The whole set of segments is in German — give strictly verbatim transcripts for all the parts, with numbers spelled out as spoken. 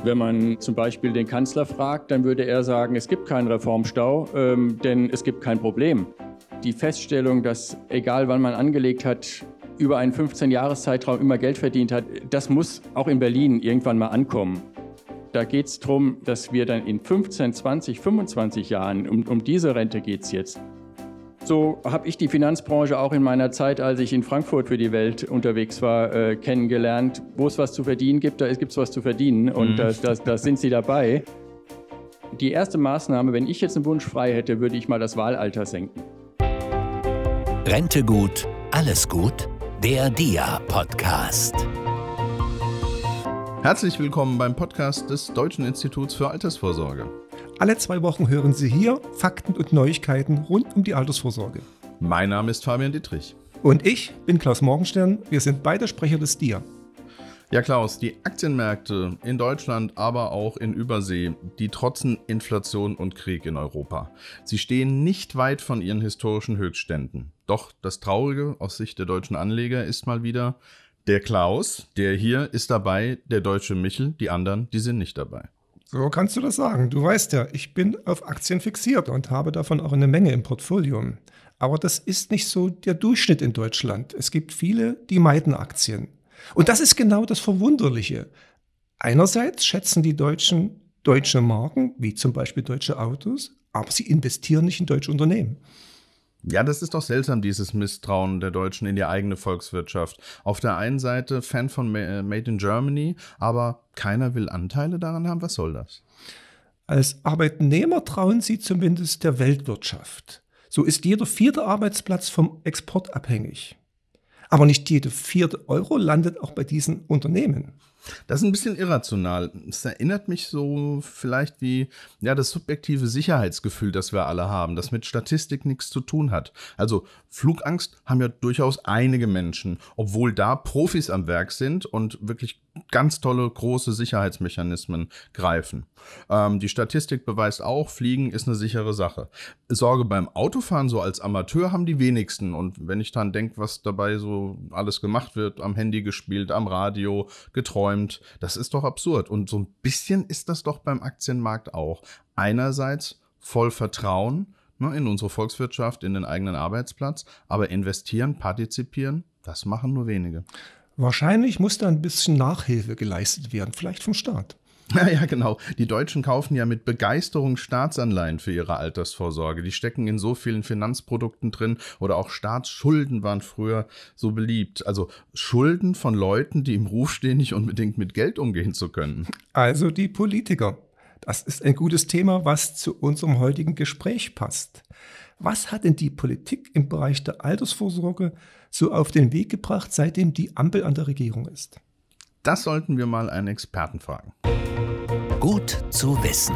Wenn man zum Beispiel den Kanzler fragt, dann würde er sagen, es gibt keinen Reformstau, ähm, denn es gibt kein Problem. Die Feststellung, dass egal wann man angelegt hat, über einen fünfzehn-Jahres-Zeitraum immer Geld verdient hat, das muss auch in Berlin irgendwann mal ankommen. Da geht es darum, dass wir dann in fünfzehn, zwanzig, fünfundzwanzig Jahren, um, um diese Rente geht es jetzt. So habe ich die Finanzbranche auch in meiner Zeit, als ich in Frankfurt für die Welt unterwegs war, äh, kennengelernt. Wo es was zu verdienen gibt, da gibt es was zu verdienen und mhm. da, da, da sind sie dabei. Die erste Maßnahme, wenn ich jetzt einen Wunsch frei hätte, würde ich mal das Wahlalter senken. Rente gut, alles gut? Der D I A-Podcast. Herzlich willkommen beim Podcast des Deutschen Instituts für Altersvorsorge. Alle zwei Wochen hören Sie hier Fakten und Neuigkeiten rund um die Altersvorsorge. Mein Name ist Fabian Dittrich. Und ich bin Klaus Morgenstern. Wir sind beide Sprecher des D I A. Ja, Klaus, die Aktienmärkte in Deutschland, aber auch in Übersee, die trotzen Inflation und Krieg in Europa. Sie stehen nicht weit von ihren historischen Höchstständen. Doch das Traurige aus Sicht der deutschen Anleger ist mal wieder, der Klaus, der hier ist dabei, der deutsche Michel, die anderen, die sind nicht dabei. So kannst du das sagen. Du weißt ja, ich bin auf Aktien fixiert und habe davon auch eine Menge im Portfolio. Aber das ist nicht so der Durchschnitt in Deutschland. Es gibt viele, die meiden Aktien. Und das ist genau das Verwunderliche. Einerseits schätzen die Deutschen deutsche Marken, wie zum Beispiel deutsche Autos, aber sie investieren nicht in deutsche Unternehmen. Ja, das ist doch seltsam, dieses Misstrauen der Deutschen in die eigene Volkswirtschaft. Auf der einen Seite Fan von Made in Germany, aber keiner will Anteile daran haben. Was soll das? Als Arbeitnehmer trauen sie zumindest der Weltwirtschaft. So ist jeder vierte Arbeitsplatz vom Export abhängig. Aber nicht jede vierte Euro landet auch bei diesen Unternehmen. Das ist ein bisschen irrational. Es erinnert mich so vielleicht wie ja, das subjektive Sicherheitsgefühl, das wir alle haben, das mit Statistik nichts zu tun hat. Also Flugangst haben ja durchaus einige Menschen, obwohl da Profis am Werk sind und wirklich ganz tolle, große Sicherheitsmechanismen greifen. Ähm, die Statistik beweist auch, Fliegen ist eine sichere Sache. Sorge beim Autofahren so als Amateur haben die wenigsten. Und wenn ich dran denke, was dabei so alles gemacht wird, am Handy gespielt, am Radio, geträumt, das ist doch absurd. Und so ein bisschen ist das doch beim Aktienmarkt auch. Einerseits voll Vertrauen ne, in unsere Volkswirtschaft, in den eigenen Arbeitsplatz, aber investieren, partizipieren, das machen nur wenige. Wahrscheinlich muss da ein bisschen Nachhilfe geleistet werden, vielleicht vom Staat. Ja, ja, genau. Die Deutschen kaufen ja mit Begeisterung Staatsanleihen für ihre Altersvorsorge. Die stecken in so vielen Finanzprodukten drin oder auch Staatsschulden waren früher so beliebt. Also Schulden von Leuten, die im Ruf stehen, nicht unbedingt mit Geld umgehen zu können. Also die Politiker. Das ist ein gutes Thema, was zu unserem heutigen Gespräch passt. Was hat denn die Politik im Bereich der Altersvorsorge so auf den Weg gebracht, seitdem die Ampel an der Regierung ist? Das sollten wir mal einen Experten fragen. Gut zu wissen.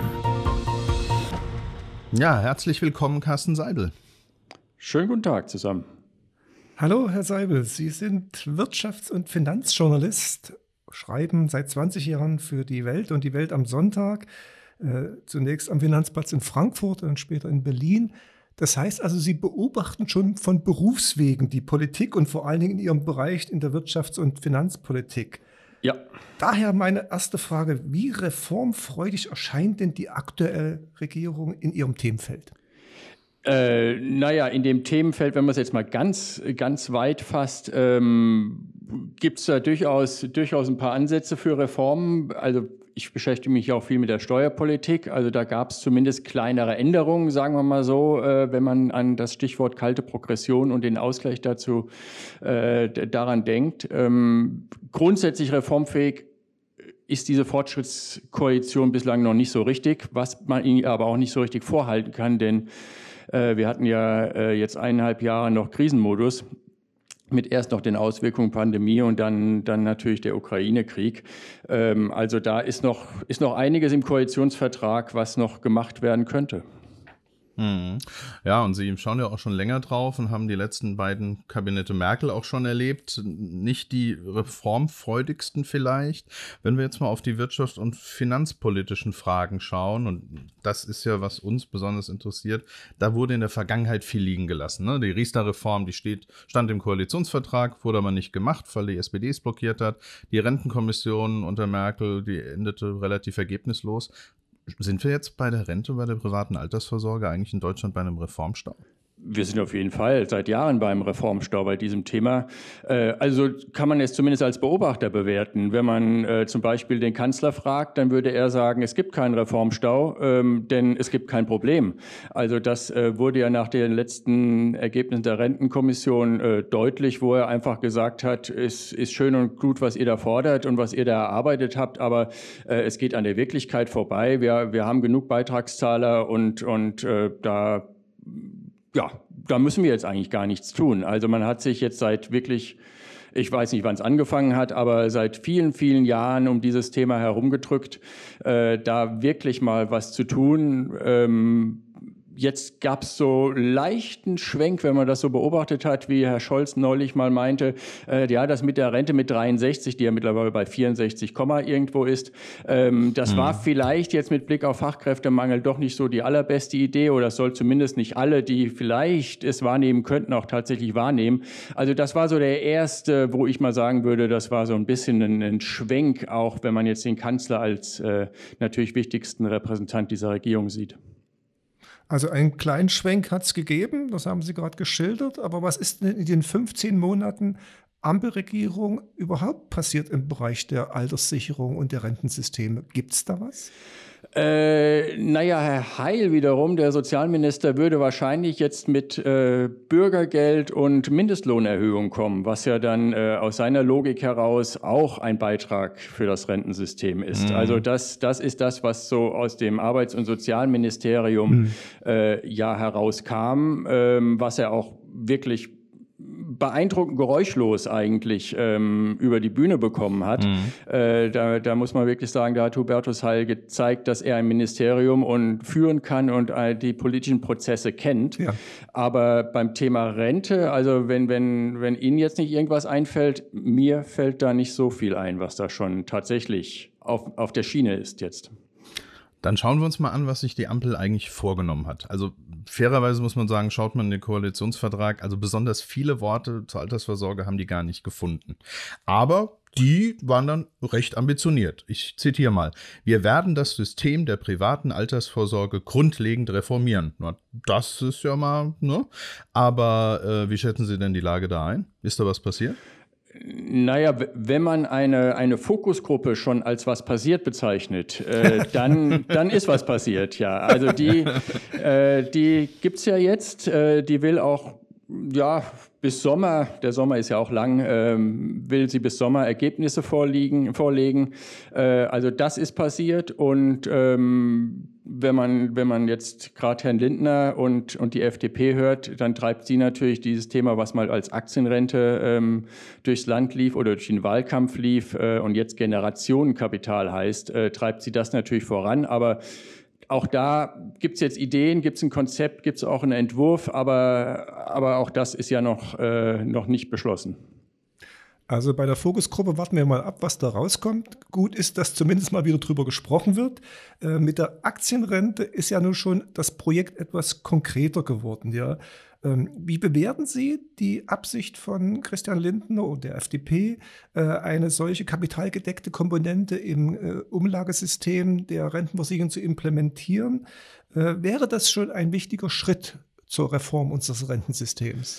Ja, herzlich willkommen, Carsten Seibel. Schönen guten Tag zusammen. Hallo, Herr Seibel. Sie sind Wirtschafts- und Finanzjournalist, schreiben seit zwanzig Jahren für die Welt und die Welt am Sonntag, äh, zunächst am Finanzplatz in Frankfurt und später in Berlin. Das heißt also, Sie beobachten schon von Berufswegen die Politik und vor allen Dingen in Ihrem Bereich in der Wirtschafts- und Finanzpolitik. Ja. Daher meine erste Frage, wie reformfreudig erscheint denn die aktuelle Regierung in Ihrem Themenfeld? Äh, naja, in dem Themenfeld, wenn man es jetzt mal ganz, ganz weit fasst, ähm, gibt es da durchaus, durchaus ein paar Ansätze für Reformen. Also ich beschäftige mich auch viel mit der Steuerpolitik. Also da gab es zumindest kleinere Änderungen, sagen wir mal so, äh, wenn man an das Stichwort kalte Progression und den Ausgleich dazu äh, daran denkt. Ähm, grundsätzlich reformfähig ist diese Fortschrittskoalition bislang noch nicht so richtig, was man ihnen aber auch nicht so richtig vorhalten kann, denn äh, wir hatten ja äh, jetzt eineinhalb Jahre noch Krisenmodus. Mit erst noch den Auswirkungen Pandemie und dann, dann natürlich der Ukraine-Krieg. Ähm, also da ist noch, ist noch einiges im Koalitionsvertrag, was noch gemacht werden könnte. Mhm. Ja, und Sie schauen ja auch schon länger drauf und haben die letzten beiden Kabinette Merkel auch schon erlebt. Nicht die reformfreudigsten vielleicht. Wenn wir jetzt mal auf die wirtschafts- und finanzpolitischen Fragen schauen, und das ist ja, was uns besonders interessiert, da wurde in der Vergangenheit viel liegen gelassen. Ne? Die Riester-Reform, die steht, stand im Koalitionsvertrag, wurde aber nicht gemacht, weil die S P D es blockiert hat. Die Rentenkommission unter Merkel, die endete relativ ergebnislos. Sind wir jetzt bei der Rente, bei der privaten Altersvorsorge eigentlich in Deutschland bei einem Reformstau? Wir sind auf jeden Fall seit Jahren beim Reformstau bei diesem Thema. Äh, also kann man es zumindest als Beobachter bewerten. Wenn man äh, zum Beispiel den Kanzler fragt, dann würde er sagen, es gibt keinen Reformstau, ähm, denn es gibt kein Problem. Also das äh, wurde ja nach den letzten Ergebnissen der Rentenkommission äh, deutlich, wo er einfach gesagt hat, es ist schön und gut, was ihr da fordert und was ihr da erarbeitet habt, aber äh, es geht an der Wirklichkeit vorbei. Wir, wir haben genug Beitragszahler und, und äh, da... Ja, da müssen wir jetzt eigentlich gar nichts tun. Also man hat sich jetzt seit wirklich, ich weiß nicht, wann es angefangen hat, aber seit vielen, vielen Jahren um dieses Thema herumgedrückt, äh, da wirklich mal was zu tun. Ähm, Jetzt gab es so leichten Schwenk, wenn man das so beobachtet hat, wie Herr Scholz neulich mal meinte, äh, ja, das mit der Rente mit dreiundsechzig, die ja mittlerweile bei vierundsechzig, irgendwo ist, ähm, das mhm. war vielleicht jetzt mit Blick auf Fachkräftemangel doch nicht so die allerbeste Idee, oder es soll zumindest nicht alle, die vielleicht es wahrnehmen könnten, auch tatsächlich wahrnehmen. Also das war so der erste, wo ich mal sagen würde, das war so ein bisschen ein, ein Schwenk, auch wenn man jetzt den Kanzler als äh, natürlich wichtigsten Repräsentant dieser Regierung sieht. Also einen kleinen Schwenk hat es gegeben, das haben Sie gerade geschildert. Aber was ist denn in den fünfzehn Monaten Ampelregierung überhaupt passiert im Bereich der Alterssicherung und der Rentensysteme? Gibt es da was? Äh, naja, Herr Heil wiederum, der Sozialminister, würde wahrscheinlich jetzt mit äh, Bürgergeld und Mindestlohnerhöhung kommen, was ja dann äh, aus seiner Logik heraus auch ein Beitrag für das Rentensystem ist. Mhm. Also das, das ist das, was so aus dem Arbeits- und Sozialministerium mhm. äh, ja herauskam, ähm, was er auch wirklich beeindruckend geräuschlos eigentlich ähm, über die Bühne bekommen hat. Mhm. Äh, da, da muss man wirklich sagen, da hat Hubertus Heil gezeigt, dass er ein Ministerium und führen kann und äh, die politischen Prozesse kennt. Ja. Aber beim Thema Rente, also wenn, wenn, wenn Ihnen jetzt nicht irgendwas einfällt, mir fällt da nicht so viel ein, was da schon tatsächlich auf, auf der Schiene ist jetzt. Dann schauen wir uns mal an, was sich die Ampel eigentlich vorgenommen hat. Also fairerweise muss man sagen, schaut man in den Koalitionsvertrag, also besonders viele Worte zur Altersvorsorge haben die gar nicht gefunden. Aber die waren dann recht ambitioniert. Ich zitiere mal. Wir werden das System der privaten Altersvorsorge grundlegend reformieren. Na, das ist ja mal, ne? Aber äh, wie schätzen Sie denn die Lage da ein? Ist da was passiert? Naja, wenn man eine, eine Fokusgruppe schon als was passiert bezeichnet, äh, dann, dann ist was passiert, ja. Also die, äh, die gibt es ja jetzt, äh, die will auch, ja, bis Sommer, der Sommer ist ja auch lang, ähm, will sie bis Sommer Ergebnisse vorliegen, vorlegen. Äh, also das ist passiert und ähm, wenn man, wenn man jetzt gerade Herrn Lindner und, und die F D P hört, dann treibt sie natürlich dieses Thema, was mal als Aktienrente ähm, durchs Land lief oder durch den Wahlkampf lief äh, und jetzt Generationenkapital heißt, äh, treibt sie das natürlich voran. Aber auch da gibt es jetzt Ideen, gibt es ein Konzept, gibt es auch einen Entwurf, aber, aber auch das ist ja noch, äh, noch nicht beschlossen. Also bei der Fokusgruppe warten wir mal ab, was da rauskommt. Gut ist, dass zumindest mal wieder drüber gesprochen wird. Äh, mit der Aktienrente ist ja nun schon das Projekt etwas konkreter geworden. Ja. Ähm, wie bewerten Sie die Absicht von Christian Lindner und der F D P, äh, eine solche kapitalgedeckte Komponente im äh, Umlagesystem der Rentenversicherung zu implementieren? Äh, wäre das schon ein wichtiger Schritt zur Reform unseres Rentensystems?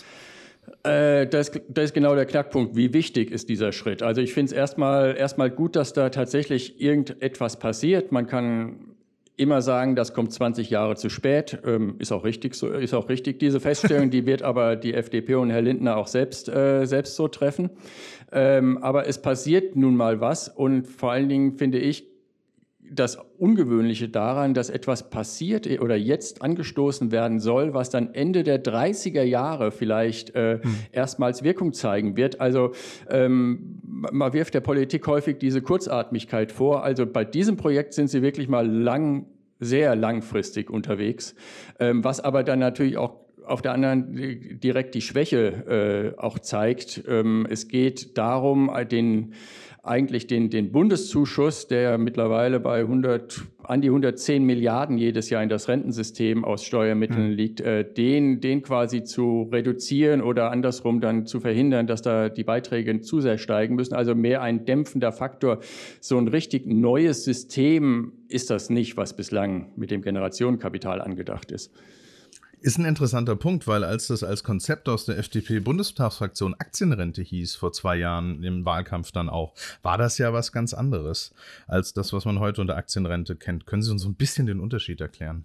Äh, das, das ist genau der Knackpunkt. Wie wichtig ist dieser Schritt? Also ich finde es erstmal erstmal gut, dass da tatsächlich irgendetwas passiert. Man kann immer sagen, das kommt zwanzig Jahre zu spät. Ähm, ist auch richtig, so, ist auch richtig diese Feststellung. Die wird aber die F D P und Herr Lindner auch selbst, äh, selbst so treffen. Ähm, aber es passiert nun mal was. Und vor allen Dingen finde ich das Ungewöhnliche daran, dass etwas passiert oder jetzt angestoßen werden soll, was dann Ende der dreißiger Jahre vielleicht äh, hm. erstmals Wirkung zeigen wird. Also ähm, man wirft der Politik häufig diese Kurzatmigkeit vor. Also bei diesem Projekt sind sie wirklich mal lang sehr langfristig unterwegs, ähm, was aber dann natürlich auch auf der anderen direkt die Schwäche äh, auch zeigt. Ähm, es geht darum, den, eigentlich den, den Bundeszuschuss, der mittlerweile bei hundert, an die hundertzehn Milliarden jedes Jahr in das Rentensystem aus Steuermitteln mhm. liegt, äh, den, den quasi zu reduzieren oder andersrum dann zu verhindern, dass da die Beiträge zu sehr steigen müssen. Also mehr ein dämpfender Faktor. So ein richtig neues System ist das nicht, was bislang mit dem Generationenkapital angedacht ist. Ist ein interessanter Punkt, weil als das als Konzept aus der F D P-Bundestagsfraktion Aktienrente hieß, vor zwei Jahren im Wahlkampf dann auch, war das ja was ganz anderes als das, was man heute unter Aktienrente kennt. Können Sie uns so ein bisschen den Unterschied erklären?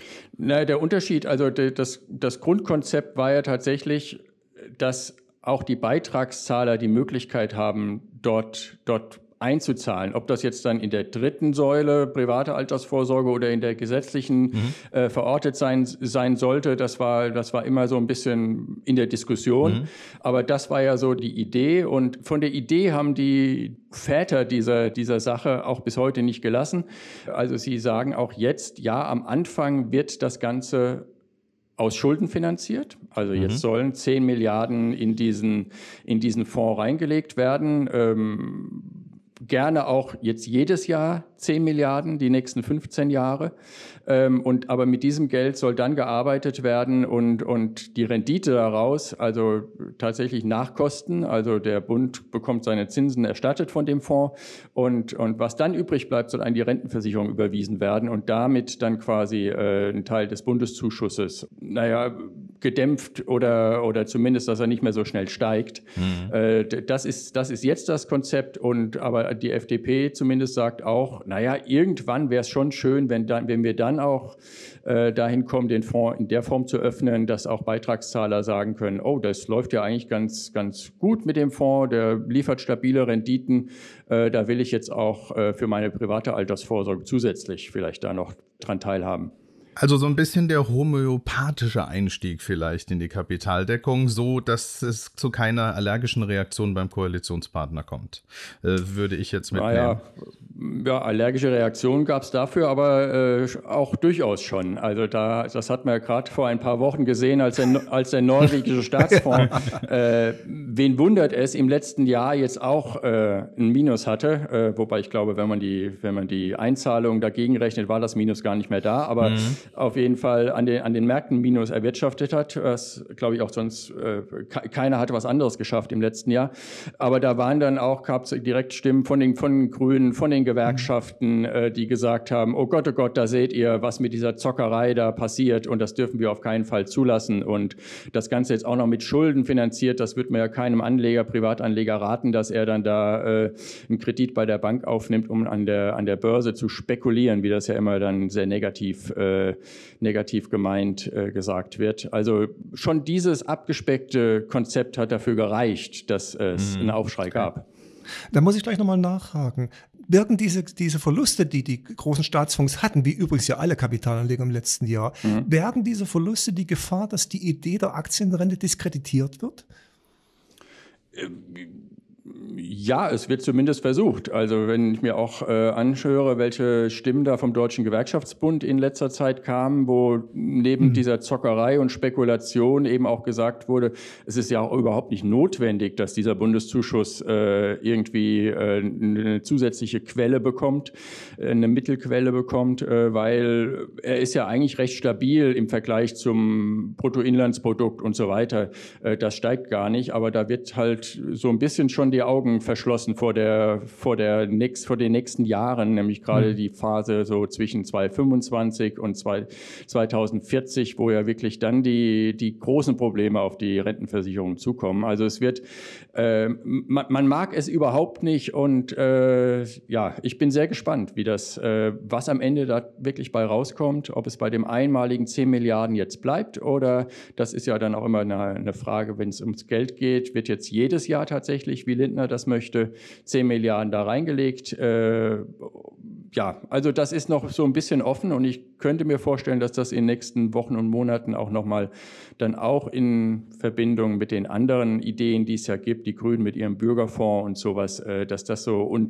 Na, der Unterschied, also das, das Grundkonzept war ja tatsächlich, dass auch die Beitragszahler die Möglichkeit haben, dort, dort einzuzahlen. Ob das jetzt dann in der dritten Säule private Altersvorsorge oder in der gesetzlichen mhm. äh, verortet sein, sein sollte, das war, das war immer so ein bisschen in der Diskussion. Mhm. Aber das war ja so die Idee. Und von der Idee haben die Väter dieser, dieser Sache auch bis heute nicht gelassen. Also sie sagen auch jetzt, ja, am Anfang wird das Ganze aus Schulden finanziert. Also jetzt mhm. sollen zehn Milliarden in diesen, in diesen Fonds reingelegt werden. Ähm, Gerne auch jetzt jedes Jahr zehn Milliarden, die nächsten fünfzehn Jahre. Ähm, und, aber mit diesem Geld soll dann gearbeitet werden und, und die Rendite daraus, also tatsächlich Nachkosten, also der Bund bekommt seine Zinsen erstattet von dem Fonds und, und was dann übrig bleibt, soll an die Rentenversicherung überwiesen werden und damit dann quasi äh, ein Teil des Bundeszuschusses, naja, gedämpft oder, oder zumindest, dass er nicht mehr so schnell steigt. Mhm. Äh, das ist, das ist jetzt das Konzept und aber die F D P zumindest sagt auch, naja, irgendwann wäre es schon schön, wenn, dann, wenn wir dann auch äh, dahin kommen, den Fonds in der Form zu öffnen, dass auch Beitragszahler sagen können, oh, das läuft ja eigentlich ganz, ganz gut mit dem Fonds, der liefert stabile Renditen, äh, da will ich jetzt auch äh, für meine private Altersvorsorge zusätzlich vielleicht da noch dran teilhaben. Also so ein bisschen der homöopathische Einstieg vielleicht in die Kapitaldeckung, so dass es zu keiner allergischen Reaktion beim Koalitionspartner kommt, äh, würde ich jetzt mitnehmen. Naja, ja, allergische Reaktionen gab es dafür, aber äh, auch durchaus schon. Also da, das hat man ja gerade vor ein paar Wochen gesehen, als der, als der norwegische Staatsfonds, äh, wen wundert es, im letzten Jahr jetzt auch äh, ein Minus hatte, äh, wobei ich glaube, wenn man die, wenn man die Einzahlung dagegen rechnet, war das Minus gar nicht mehr da, aber mhm. auf jeden Fall an den, an den Märkten Minus erwirtschaftet hat, was, glaube ich, auch sonst äh, keiner hatte was anderes geschafft im letzten Jahr. Aber da waren dann auch, gab es direkt Stimmen von den, von den Grünen, von den Gewerkschaften, äh, die gesagt haben, oh Gott, oh Gott, da seht ihr, was mit dieser Zockerei da passiert und das dürfen wir auf keinen Fall zulassen. Und das Ganze jetzt auch noch mit Schulden finanziert, das wird man ja keinem Anleger, Privatanleger raten, dass er dann da äh, einen Kredit bei der Bank aufnimmt, um an der, an der Börse zu spekulieren, wie das ja immer dann sehr negativ äh, negativ gemeint äh, gesagt wird. Also schon dieses abgespeckte Konzept hat dafür gereicht, dass es mhm. einen Aufschrei gab. Da muss ich gleich nochmal nachhaken. Birgen diese, diese Verluste, die die großen Staatsfonds hatten, wie übrigens ja alle Kapitalanleger im letzten Jahr, mhm. bergen diese Verluste die Gefahr, dass die Idee der Aktienrente diskreditiert wird? Ja, es wird zumindest versucht. Also wenn ich mir auch äh, anhöre, welche Stimmen da vom Deutschen Gewerkschaftsbund in letzter Zeit kamen, wo neben mhm. dieser Zockerei und Spekulation eben auch gesagt wurde, es ist ja auch überhaupt nicht notwendig, dass dieser Bundeszuschuss äh, irgendwie äh, eine zusätzliche Quelle bekommt, äh, eine Mittelquelle bekommt, äh, weil er ist ja eigentlich recht stabil im Vergleich zum Bruttoinlandsprodukt und so weiter. Äh, das steigt gar nicht, aber da wird halt so ein bisschen schon die Augen verschlossen vor der, vor der nächst, vor den nächsten Jahren, nämlich gerade mhm. die Phase so zwischen zweitausendfünfundzwanzig und zweitausendvierzig, wo ja wirklich dann die, die großen Probleme auf die Rentenversicherung zukommen. Also es wird, äh, man, man mag es überhaupt nicht und äh, ja, ich bin sehr gespannt, wie das, äh, was am Ende da wirklich bei rauskommt, ob es bei dem einmaligen zehn Milliarden jetzt bleibt oder, das ist ja dann auch immer eine, eine Frage, wenn es ums Geld geht, wird jetzt jedes Jahr tatsächlich, wie Lindner das möchte, zehn Milliarden da reingelegt. Äh, ja, also das ist noch so ein bisschen offen und ich könnte mir vorstellen, dass das in den nächsten Wochen und Monaten auch nochmal dann auch in Verbindung mit den anderen Ideen, die es ja gibt, die Grünen mit ihrem Bürgerfonds und sowas, äh, dass das so und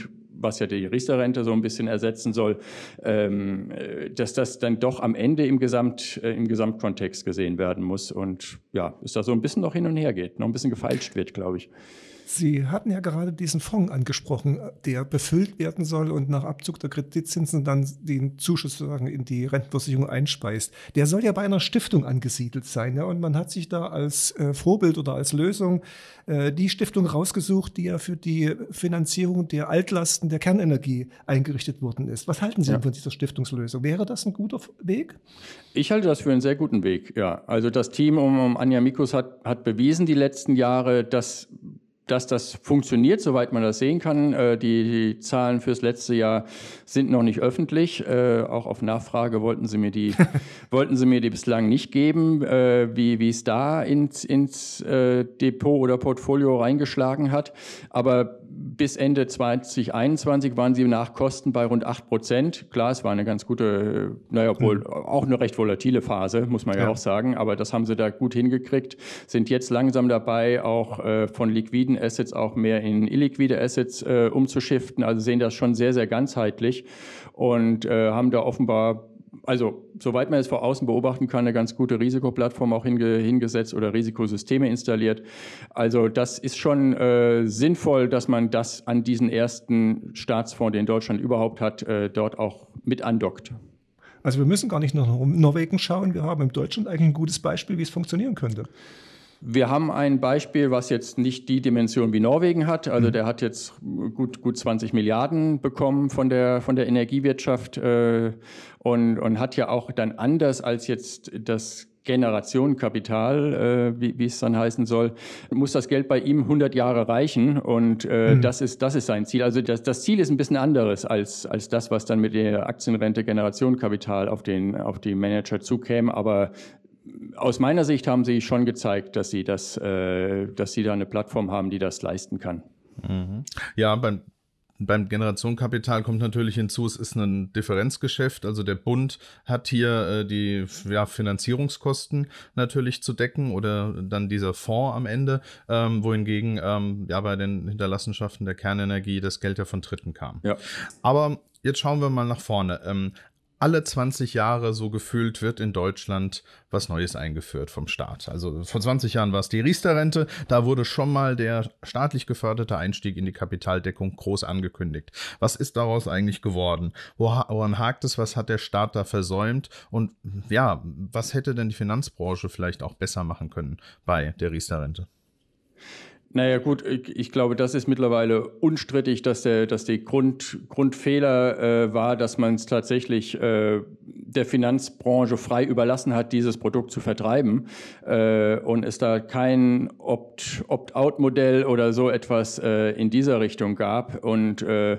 was ja die Riester-Rente so ein bisschen ersetzen soll, ähm, dass das dann doch am Ende im, Gesamt, äh, im Gesamtkontext gesehen werden muss und ja, es da so ein bisschen noch hin und her geht, noch ein bisschen gefeilscht wird, glaube ich. Sie hatten ja gerade diesen Fonds angesprochen, der befüllt werden soll und nach Abzug der Kreditzinsen dann den Zuschuss sozusagen in die Rentenversicherung einspeist. Der soll ja bei einer Stiftung angesiedelt sein, ja, und man hat sich da als äh, Vorbild oder als Lösung äh, die Stiftung rausgesucht, die ja für die Finanzierung der Altlasten der Kernenergie eingerichtet worden ist. Was halten Sie ja. von dieser Stiftungslösung? Wäre das ein guter Weg? Ich halte das für einen sehr guten Weg, ja. Also das Team um, um Anja Mikus hat, hat bewiesen die letzten Jahre, dass dass das funktioniert, soweit man das sehen kann. Äh, die, die Zahlen fürs letzte Jahr sind noch nicht öffentlich. Äh, auch auf Nachfrage wollten sie mir die, wollten sie mir die bislang nicht geben, äh, wie wie es da ins, ins äh, Depot oder Portfolio reingeschlagen hat. Aber bis Ende zwanzig einundzwanzig waren sie nach Kosten bei rund acht Prozent. Klar, es war eine ganz gute, naja, wohl mhm. auch eine recht volatile Phase, muss man ja. ja auch sagen. Aber das haben sie da gut hingekriegt. Sind jetzt langsam dabei, auch äh, von liquiden Assets auch mehr in illiquide Assets äh, umzuschiften. Also sehen das schon sehr, sehr ganzheitlich und äh, haben da offenbar, also soweit man es von außen beobachten kann, eine ganz gute Risikoplattform auch hinge, hingesetzt oder Risikosysteme installiert. Also das ist schon äh, sinnvoll, dass man das an diesen ersten Staatsfonds, den Deutschland überhaupt hat, äh, dort auch mit andockt. Also wir müssen gar nicht nach Norwegen schauen. Wir haben in Deutschland eigentlich ein gutes Beispiel, wie es funktionieren könnte. Wir haben ein Beispiel, was jetzt nicht die Dimension wie Norwegen hat. Also der hat jetzt gut, gut zwanzig Milliarden bekommen von der, von der Energiewirtschaft äh, und, und hat ja auch dann anders als jetzt das Generationenkapital, äh, wie, wie es dann heißen soll, muss das Geld bei ihm hundert Jahre reichen und äh, mhm. das ist, das ist sein Ziel. Also das, das Ziel ist ein bisschen anderes als, als das, was dann mit der Aktienrente Generationenkapital auf den, auf die Manager zukäme, aber aus meiner Sicht haben sie schon gezeigt, dass sie, das, äh, dass sie da eine Plattform haben, die das leisten kann. Mhm. Ja, beim, beim Generationenkapital kommt natürlich hinzu, es ist ein Differenzgeschäft. Also der Bund hat hier äh, die ja, Finanzierungskosten natürlich zu decken oder dann dieser Fonds am Ende, ähm, wohingegen ähm, ja, bei den Hinterlassenschaften der Kernenergie das Geld ja von Dritten kam. Ja. Aber jetzt schauen wir mal nach vorne. Ähm, Alle zwanzig Jahre so gefühlt wird in Deutschland was Neues eingeführt vom Staat. Also vor zwanzig Jahren war es die Riester-Rente. Da wurde schon mal der staatlich geförderte Einstieg in die Kapitaldeckung groß angekündigt. Was ist daraus eigentlich geworden? Woran hakt es? Was hat der Staat da versäumt? Und ja, was hätte denn die Finanzbranche vielleicht auch besser machen können bei der Riester-Rente? Naja gut, ich, ich glaube, das ist mittlerweile unstrittig, dass der, dass die Grund, Grundfehler äh, war, dass man es tatsächlich äh, der Finanzbranche frei überlassen hat, dieses Produkt zu vertreiben äh, und es da kein Opt, Opt-out-Modell oder so etwas äh, in dieser Richtung gab und äh,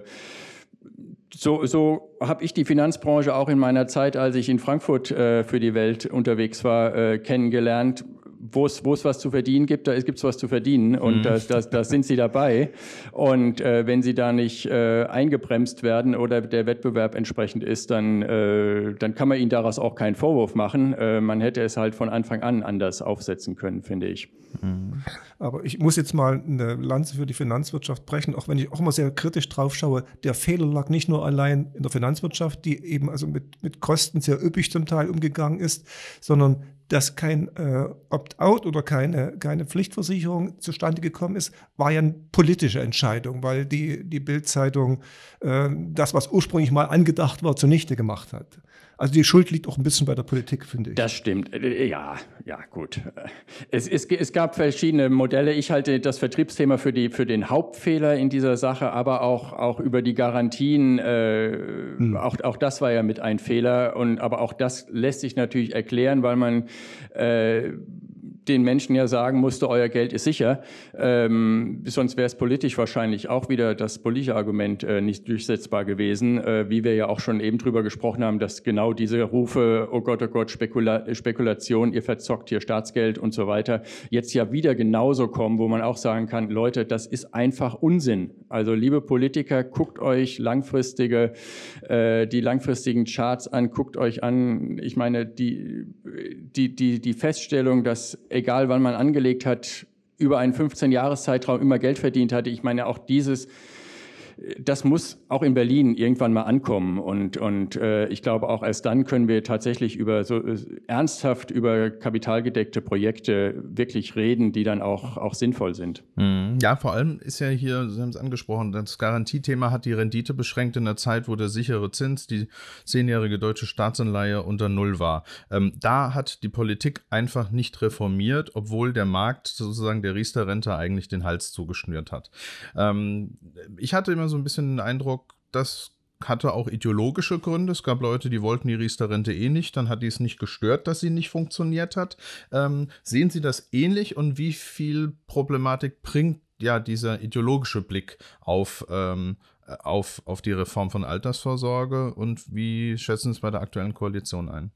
So, so habe ich die Finanzbranche auch in meiner Zeit, als ich in Frankfurt äh, für die Welt unterwegs war, äh, kennengelernt. Wo es, wo es was zu verdienen gibt, da gibt es was zu verdienen und mhm. da das, das sind sie dabei. Und äh, wenn sie da nicht äh, eingebremst werden oder der Wettbewerb entsprechend ist, dann, äh, dann kann man ihnen daraus auch keinen Vorwurf machen. Äh, man hätte es halt von Anfang an anders aufsetzen können, finde ich. Mhm. Aber ich muss jetzt mal eine Lanze für die Finanzwirtschaft brechen, auch wenn ich auch mal sehr kritisch drauf schaue. Der Fehler lag nicht nur allein in der Finanzwirtschaft, die eben also mit, mit Kosten sehr üppig zum Teil umgegangen ist, sondern dass kein äh, Opt-out oder keine, keine Pflichtversicherung zustande gekommen ist, war ja eine politische Entscheidung, weil die, die Bild-Zeitung äh, das, was ursprünglich mal angedacht war, zunichte gemacht hat. Also die Schuld liegt auch ein bisschen bei der Politik, finde ich. Das stimmt. Ja, ja, gut. Es, es, es gab verschiedene Modelle. Ich halte das Vertriebsthema für, die, für den Hauptfehler in dieser Sache, aber auch, auch über die Garantien. Äh, hm. auch, auch das war ja mit ein Fehler. Und, aber auch das lässt sich natürlich erklären, weil man äh, den Menschen ja sagen musste, euer Geld ist sicher. Ähm, sonst wäre es politisch wahrscheinlich auch wieder das politische Argument äh, nicht durchsetzbar gewesen, äh, wie wir ja auch schon eben drüber gesprochen haben, dass genau diese Rufe, oh Gott, oh Gott, Spekula- Spekulation, ihr verzockt hier Staatsgeld und so weiter, jetzt ja wieder genauso kommen, wo man auch sagen kann, Leute, das ist einfach Unsinn. Also liebe Politiker, guckt euch langfristige, äh, die langfristigen Charts an, guckt euch an, ich meine, die, die, die, die Feststellung, dass egal wann man angelegt hat, über einen fünfzehn-Jahres-Zeitraum immer Geld verdient hatte. Ich meine, auch dieses, das muss auch in Berlin irgendwann mal ankommen. Und, und äh, ich glaube, auch erst dann können wir tatsächlich über so äh, ernsthaft über kapitalgedeckte Projekte wirklich reden, die dann auch, auch sinnvoll sind. Ja, vor allem ist ja hier, Sie haben es angesprochen, das Garantiethema hat die Rendite beschränkt in der Zeit, wo der sichere Zins, die zehnjährige deutsche Staatsanleihe unter Null war. Ähm, da hat die Politik einfach nicht reformiert, obwohl der Markt sozusagen der Riester-Rente eigentlich den Hals zugeschnürt hat. Ähm, ich hatte immer so ein bisschen den Eindruck, dass hatte auch ideologische Gründe. Es gab Leute, die wollten die Riester-Rente eh nicht. Dann hat die es nicht gestört, dass sie nicht funktioniert hat. Ähm, sehen Sie das ähnlich und wie viel Problematik bringt ja dieser ideologische Blick auf, ähm, auf, auf die Reform von Altersvorsorge und wie schätzen Sie es bei der aktuellen Koalition ein?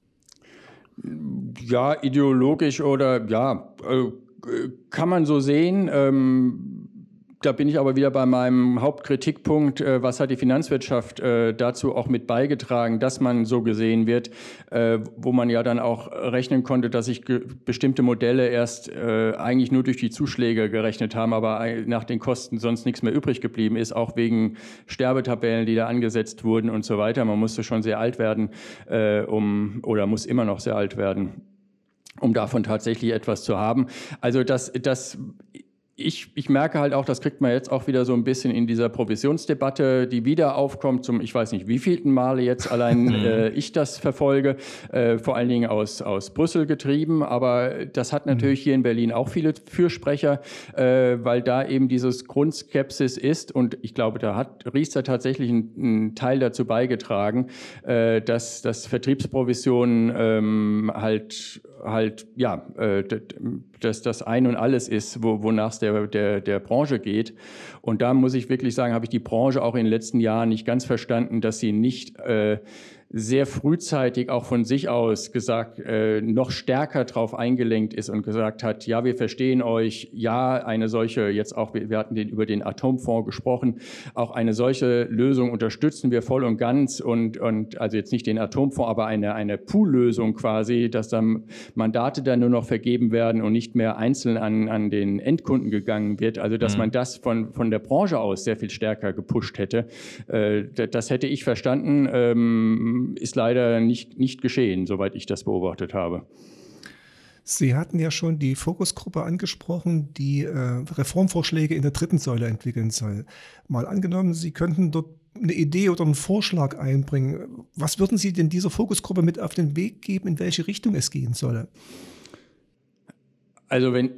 Ja, ideologisch oder ja, äh, kann man so sehen. Ähm, Da bin ich aber wieder bei meinem Hauptkritikpunkt, äh, was hat die Finanzwirtschaft äh, dazu auch mit beigetragen, dass man so gesehen wird, äh, wo man ja dann auch rechnen konnte, dass sich ge- bestimmte Modelle erst äh, eigentlich nur durch die Zuschläge gerechnet haben, aber nach den Kosten sonst nichts mehr übrig geblieben ist, auch wegen Sterbetabellen, die da angesetzt wurden und so weiter. Man musste schon sehr alt werden, äh, um oder muss immer noch sehr alt werden, um davon tatsächlich etwas zu haben. Also das, das Ich, ich merke halt auch, das kriegt man jetzt auch wieder so ein bisschen in dieser Provisionsdebatte, die wieder aufkommt, zum, ich weiß nicht, wievielten Male jetzt allein äh, ich das verfolge, äh, vor allen Dingen aus, aus Brüssel getrieben, aber das hat natürlich hier in Berlin auch viele Fürsprecher, äh, weil da eben dieses Grundskepsis ist und ich glaube, da hat Riester tatsächlich einen, einen Teil dazu beigetragen, äh, dass, dass Vertriebsprovisionen ähm, halt halt, ja, äh, dass das Ein und Alles ist, wo, wonach es der, der, der Branche geht. Und da muss ich wirklich sagen, habe ich die Branche auch in den letzten Jahren nicht ganz verstanden, dass sie nicht äh, sehr frühzeitig auch von sich aus gesagt, äh, noch stärker drauf eingelenkt ist und gesagt hat, ja, wir verstehen euch, ja, eine solche, jetzt auch, wir hatten den, über den Atomfonds gesprochen, auch eine solche Lösung unterstützen wir voll und ganz und, und also jetzt nicht den Atomfonds, aber eine, eine Pool-Lösung quasi, dass dann Mandate dann nur noch vergeben werden und nicht mehr einzeln an, an den Endkunden gegangen wird, also dass mhm. man das von, von der Branche aus sehr viel stärker gepusht hätte. Äh, das hätte ich verstanden, ähm, ist leider nicht, nicht geschehen, soweit ich das beobachtet habe. Sie hatten ja schon die Fokusgruppe angesprochen, die äh, Reformvorschläge in der dritten Säule entwickeln soll. Mal angenommen, Sie könnten dort eine Idee oder einen Vorschlag einbringen. Was würden Sie denn dieser Fokusgruppe mit auf den Weg geben, in welche Richtung es gehen solle? Also wenn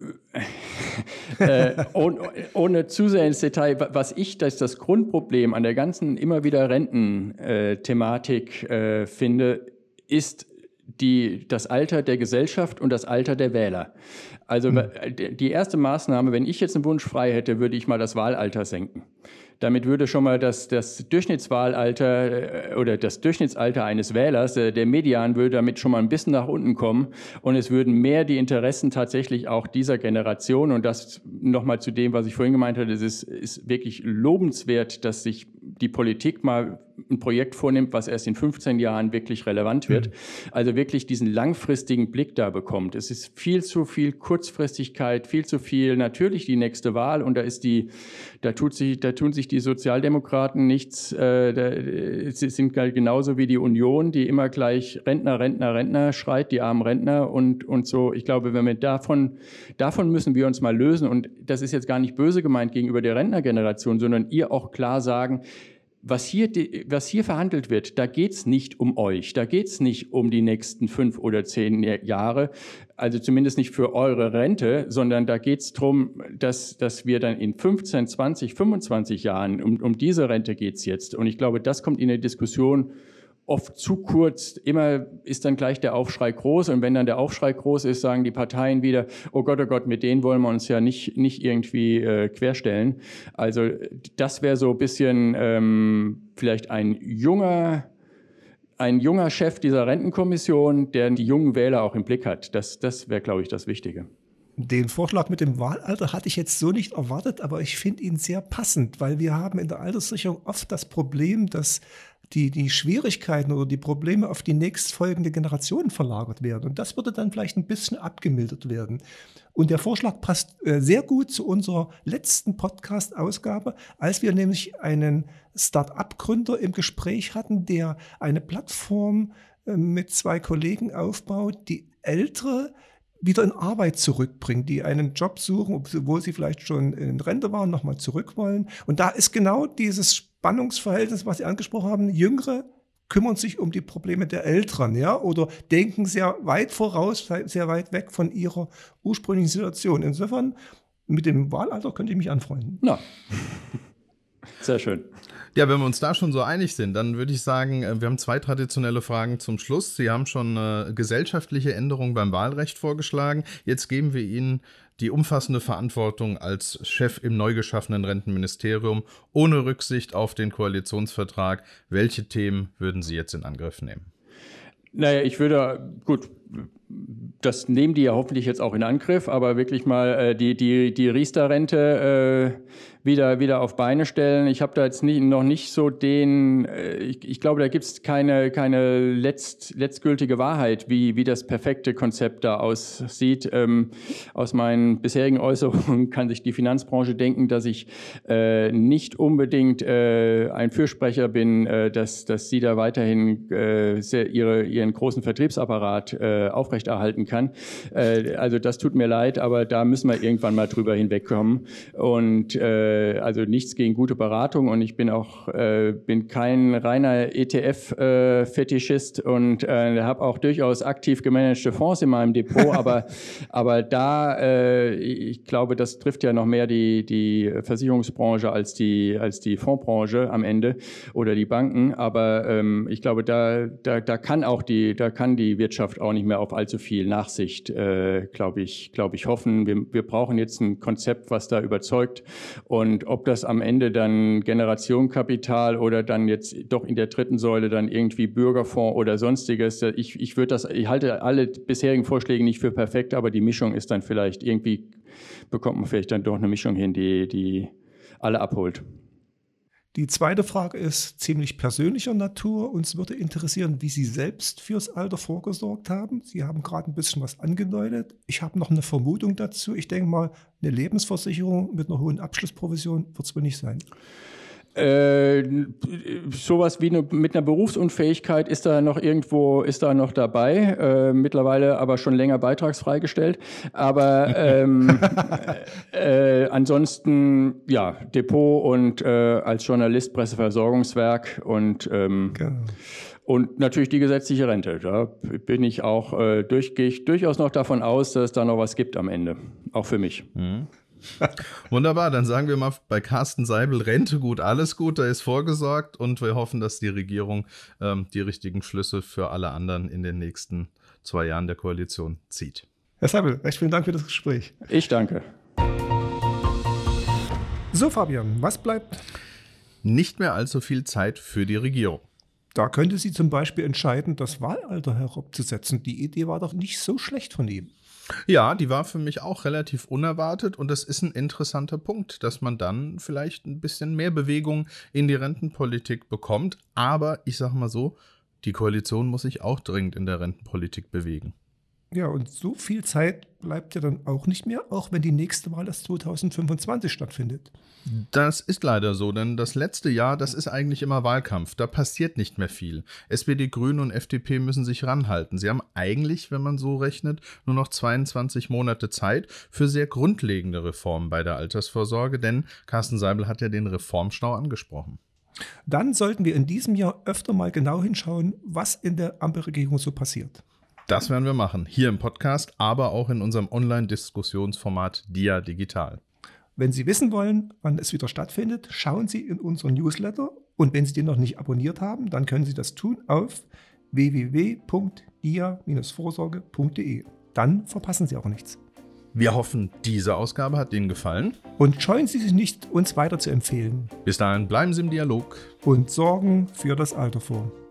äh, ohne, ohne zu sehr ins Detail, was ich das, das Grundproblem an der ganzen immer wieder Rententhematik äh, finde, ist die, das Alter der Gesellschaft und das Alter der Wähler. Also hm. die erste Maßnahme, wenn ich jetzt einen Wunsch frei hätte, würde ich mal das Wahlalter senken. Damit würde schon mal das, das Durchschnittswahlalter oder das Durchschnittsalter eines Wählers, der Median, würde damit schon mal ein bisschen nach unten kommen und es würden mehr die Interessen tatsächlich auch dieser Generation und das nochmal zu dem, was ich vorhin gemeint hatte, es ist, ist wirklich lobenswert, dass sich die Politik mal ein Projekt vornimmt, was erst in fünfzehn Jahren wirklich relevant wird. Mhm. Also wirklich diesen langfristigen Blick da bekommt. Es ist viel zu viel Kurzfristigkeit, viel zu viel natürlich die nächste Wahl und da ist die, da tut sich, da tun sich die Sozialdemokraten nichts, äh, da, sie sind genauso wie die Union, die immer gleich Rentner, Rentner, Rentner schreit, die armen Rentner und, und so. Ich glaube, wenn wir davon, davon müssen wir uns mal lösen und das ist jetzt gar nicht böse gemeint gegenüber der Rentnergeneration, sondern ihr auch klar sagen, Was hier, was hier verhandelt wird, da geht's nicht um euch, da geht's nicht um die nächsten fünf oder zehn Jahre, also zumindest nicht für eure Rente, sondern da geht's drum, dass, dass wir dann in fünfzehn, zwanzig, fünfundzwanzig Jahren, um, um diese Rente geht's jetzt. Und ich glaube, das kommt in der Diskussion oft zu kurz. Immer ist dann gleich der Aufschrei groß und wenn dann der Aufschrei groß ist, sagen die Parteien wieder, oh Gott, oh Gott, mit denen wollen wir uns ja nicht, nicht irgendwie äh, querstellen. Also das wäre so ein bisschen ähm, vielleicht ein junger, ein junger Chef dieser Rentenkommission, der die jungen Wähler auch im Blick hat. Das, das wäre, glaube ich, das Wichtige. Den Vorschlag mit dem Wahlalter hatte ich jetzt so nicht erwartet, aber ich finde ihn sehr passend, weil wir haben in der Alterssicherung oft das Problem, dass die, die Schwierigkeiten oder die Probleme auf die nächstfolgende Generation verlagert werden. Und das würde dann vielleicht ein bisschen abgemildert werden. Und der Vorschlag passt äh, sehr gut zu unserer letzten Podcast-Ausgabe, als wir nämlich einen Start-up-Gründer im Gespräch hatten, der eine Plattform äh, mit zwei Kollegen aufbaut, die Ältere wieder in Arbeit zurückbringt, die einen Job suchen, obwohl sie vielleicht schon in Rente waren, nochmal zurück wollen. Und da ist genau dieses Spannungsverhältnis, was Sie angesprochen haben. Jüngere kümmern sich um die Probleme der Älteren, ja, oder denken sehr weit voraus, sehr weit weg von ihrer ursprünglichen Situation. Insofern, mit dem Wahlalter könnte ich mich anfreunden. Na, sehr schön. Ja, wenn wir uns da schon so einig sind, dann würde ich sagen, wir haben zwei traditionelle Fragen zum Schluss. Sie haben schon eine gesellschaftliche Änderung beim Wahlrecht vorgeschlagen. Jetzt geben wir Ihnen die umfassende Verantwortung als Chef im neu geschaffenen Rentenministerium ohne Rücksicht auf den Koalitionsvertrag. Welche Themen würden Sie jetzt in Angriff nehmen? Naja, ich würde, gut, das nehmen die ja hoffentlich jetzt auch in Angriff, aber wirklich mal äh, die, die, die Riester-Rente äh, wieder, wieder auf Beine stellen. Ich habe da jetzt nie, noch nicht so den, äh, ich, ich glaube, da gibt es keine, keine letzt, letztgültige Wahrheit, wie, wie das perfekte Konzept da aussieht. Ähm, aus meinen bisherigen Äußerungen kann sich die Finanzbranche denken, dass ich äh, nicht unbedingt äh, ein Fürsprecher bin, äh, dass, dass sie da weiterhin äh, sehr ihre, ihren großen Vertriebsapparat äh, aufrechterhalten kann. Äh, also das tut mir leid, aber da müssen wir irgendwann mal drüber hinwegkommen. Und äh, also nichts gegen gute Beratung, und ich bin auch äh, bin kein reiner E T F-Fetischist äh, und äh, habe auch durchaus aktiv gemanagte Fonds in meinem Depot, aber, aber da, äh, ich glaube, das trifft ja noch mehr die, die Versicherungsbranche als die, als die Fondsbranche am Ende oder die Banken, aber ähm, ich glaube, da, da, da kann auch die, da kann die Wirtschaft auch nicht mehr auf allzu viel Nachsicht, äh, glaube ich, glaube ich, hoffen. Wir, wir brauchen jetzt ein Konzept, was da überzeugt. Und ob das am Ende dann Generationenkapital oder dann jetzt doch in der dritten Säule dann irgendwie Bürgerfonds oder sonstiges, ich, ich würde das, ich halte alle bisherigen Vorschläge nicht für perfekt, aber die Mischung ist dann vielleicht irgendwie, bekommt man vielleicht dann doch eine Mischung hin, die, die alle abholt. Die zweite Frage ist ziemlich persönlicher Natur. Uns würde interessieren, wie Sie selbst fürs Alter vorgesorgt haben. Sie haben gerade ein bisschen was angedeutet. Ich habe noch eine Vermutung dazu. Ich denke mal, eine Lebensversicherung mit einer hohen Abschlussprovision wird es wohl nicht sein. Äh, sowas wie eine, mit einer Berufsunfähigkeit ist da noch irgendwo, ist da noch dabei, äh, mittlerweile aber schon länger beitragsfrei gestellt. Aber ähm, äh, ansonsten, ja, Depot und äh, als Journalist Presseversorgungswerk und ähm, genau. Und natürlich die gesetzliche Rente. Da bin ich auch, äh, durch, gehe ich durchaus noch davon aus, dass es da noch was gibt am Ende, auch für mich. Mhm. Wunderbar, dann sagen wir mal bei Carsten Seibel, Rente gut, alles gut, da ist vorgesorgt, und wir hoffen, dass die Regierung ähm, die richtigen Schlüsse für alle anderen in den nächsten zwei Jahren der Koalition zieht. Herr Seibel, recht vielen Dank für das Gespräch. Ich danke. So, Fabian, was bleibt? Nicht mehr allzu viel Zeit für die Regierung. Da könnte sie zum Beispiel entscheiden, das Wahlalter herabzusetzen. Die Idee war doch nicht so schlecht von ihm. Ja, die war für mich auch relativ unerwartet, und das ist ein interessanter Punkt, dass man dann vielleicht ein bisschen mehr Bewegung in die Rentenpolitik bekommt. Aber ich sage mal so, die Koalition muss sich auch dringend in der Rentenpolitik bewegen. Ja, und so viel Zeit bleibt ja dann auch nicht mehr, auch wenn die nächste Wahl erst zweitausendfünfundzwanzig stattfindet. Das ist leider so, denn das letzte Jahr, das ist eigentlich immer Wahlkampf. Da passiert nicht mehr viel. S P D, Grüne und F D P müssen sich ranhalten. Sie haben eigentlich, wenn man so rechnet, nur noch zweiundzwanzig Monate Zeit für sehr grundlegende Reformen bei der Altersvorsorge, denn Carsten Seibel hat ja den Reformstau angesprochen. Dann sollten wir in diesem Jahr öfter mal genau hinschauen, was in der Ampelregierung so passiert. Das werden wir machen, hier im Podcast, aber auch in unserem Online-Diskussionsformat Dia Digital. Wenn Sie wissen wollen, wann es wieder stattfindet, schauen Sie in unseren Newsletter, und wenn Sie den noch nicht abonniert haben, dann können Sie das tun auf w w w punkt dia Bindestrich vorsorge punkt de. Dann verpassen Sie auch nichts. Wir hoffen, diese Ausgabe hat Ihnen gefallen. Und scheuen Sie sich nicht, uns weiter zu empfehlen. Bis dahin bleiben Sie im Dialog und sorgen für das Alter vor.